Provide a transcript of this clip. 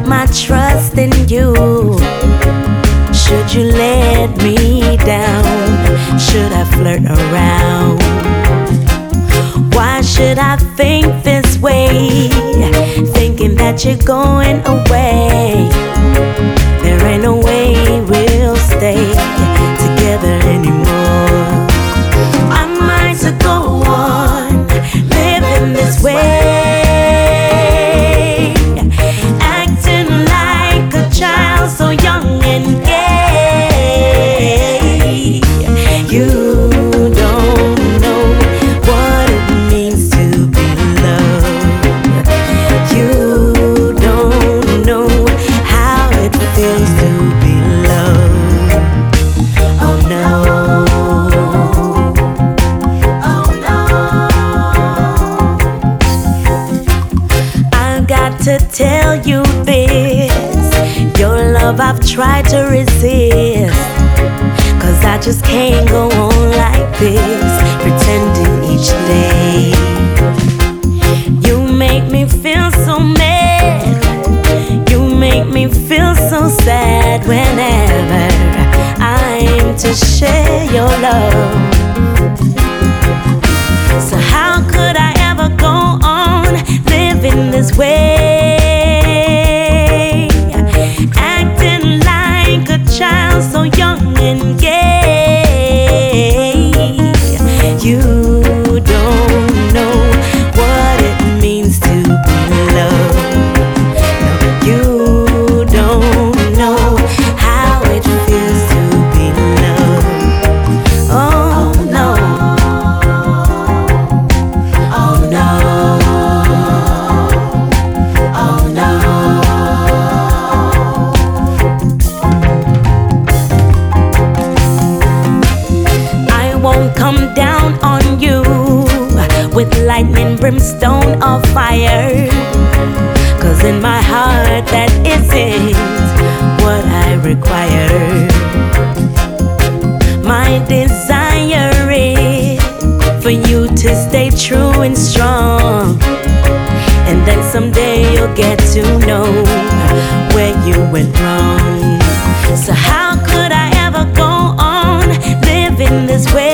put my trust in you. Should you let me down? Should I flirt around? Why should I think this way? Thinking that you're going away. There ain't no way we'll stay together anymore. I'm mine to go on living this way, acting like a child so young and gay. You don't know what it means to be loved. You don't know how it feels to be loved. Oh no. Oh no. I've got to tell you this. Your love I've tried to resist, 'cause I just can't go on like this, pretending each day. You make me feel so mad. You make me feel so sad whenever I aim to share your love. So how could I ever go on living this way, acting like a child so young and gay? You don't know what it means to be loved. No, you don't know how it feels to be loved. Oh no. Oh no. Oh no. I won't come down on you with lightning, brimstone, or fire, 'cause in my heart that isn't what I require. My desire is for you to stay true and strong, and then someday you'll get to know where you went wrong. So how could I ever go on living this way,